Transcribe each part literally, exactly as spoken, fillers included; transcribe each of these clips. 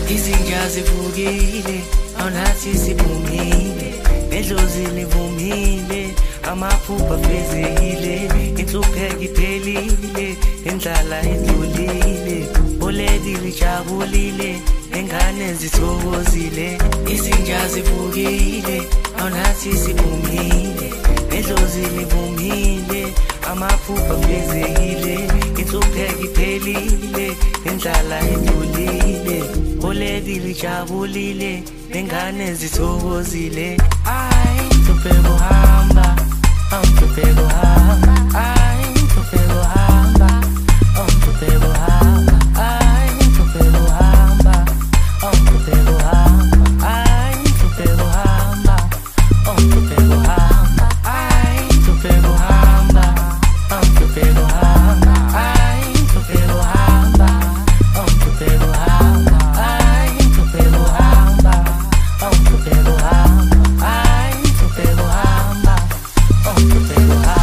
Izinja zivukile, awunathi siphumile, nedlozi livumile, amaphupha fezekile, inhlupheko iphelile, indlala idlulile, oledi lijabulile, nengane zithokozile. Izinja zivukile, awunathi siphumile, nedlozi livumile, amaphupha fezekile, inhlupheko iphelile, indlala idlulile, oledi lijabulile, nengane zithokozile. Ay, mhlupheko hamba, oh mhlupheko hamba, ay mhlupheko hamba, oh mhlupheko hamba, ay mhlupheko hamba, oh mhlupheko hamba, ay mhlupheko hamba, oh mhlupheko hamba, ay mhlupheko hamba, oh mhlupheko hamba, ay mhlupheko hamba, oh mhlupheko hamba, ay mhlupheko hamba, oh mhlupheko hamba, ay mhlupheko hamba, oh mhlupheko hamba.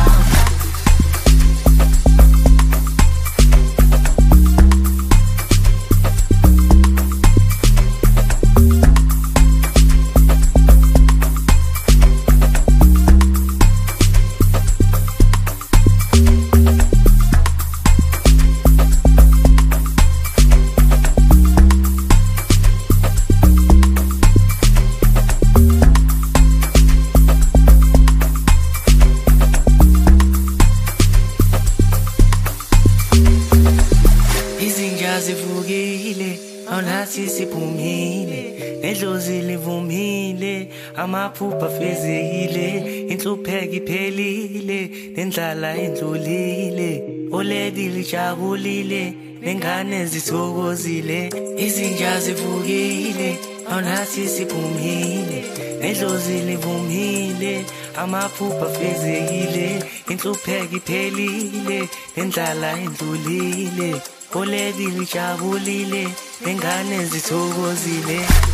Izinja zivukile, awunathi siphumile, nedlozi livumile, amaphupha fezekile, inhlupheko iphelile, nendlala idlulile, oledi lijabulile, nengane zithokozile. Izinja zivukile, awunathi siphumile, nedlozi livumile, amaphupha fezekile, inhlupheko iphelile, nendlala idlulile, oledi lijabulile, nengane zithokozile.